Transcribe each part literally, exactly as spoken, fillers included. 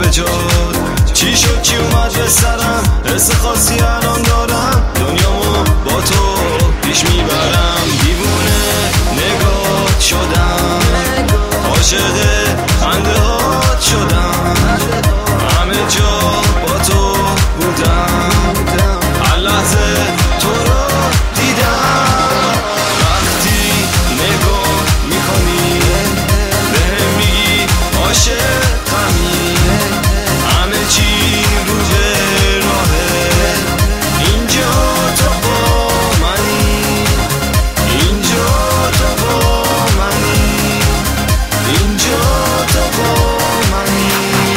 جات چی شد چی اومد به سرم، حس خاصی الان دارم، دنیامو با تو پیش میبرم. دیوونه نگات شدم، عاشق خنده هات شدم، همه جا با تو بودم، هر لحظه تو رو دیدم. وقتی نگاه میکنی بهم میگی عاشقمی، همه چی رو به راهه، اینجا تو با منی، اینجا تو با منی، اینجا تو با منی.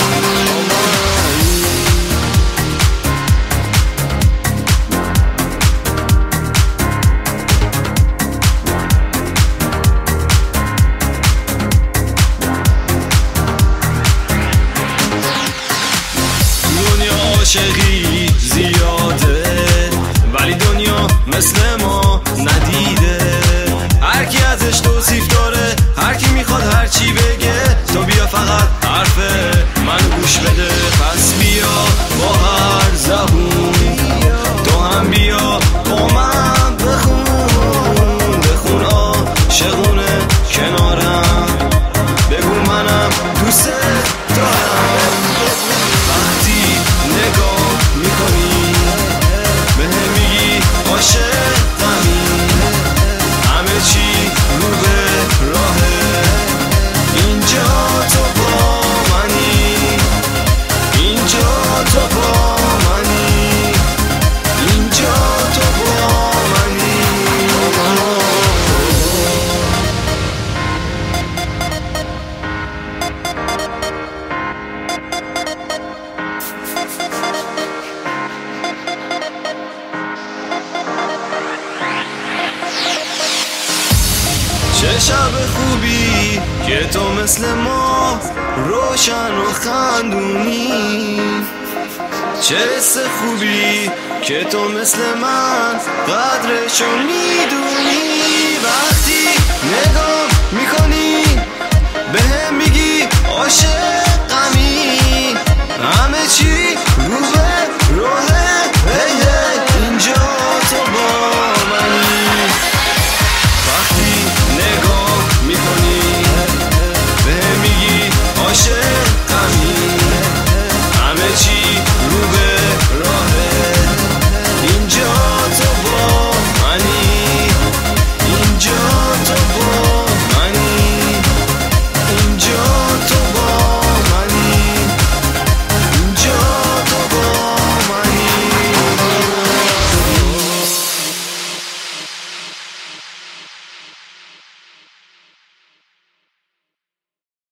دنیا عاشقی زیاده ولی دنیا مثل ما ندیده، هر کی ازش توصیف داره، هر کی میخواد هر چی بگه، تو بیا فقط حرف من گوش بده. پس بیا با هر زبون تو هم بیا با من بخون، بخون عاشقونه کنارم، بگو منم دوست دارم. وقتی نگاه میکنی بهم میگی عاشقمی، همه چی رو به راهه، اینجا تو با منی، اینجا تو با منی، اینجا تو با منی. چه شب خوبی که تو مثل ما روشن و خندونی، چه حس خوبی که تو مثل من قدرشو میدونی.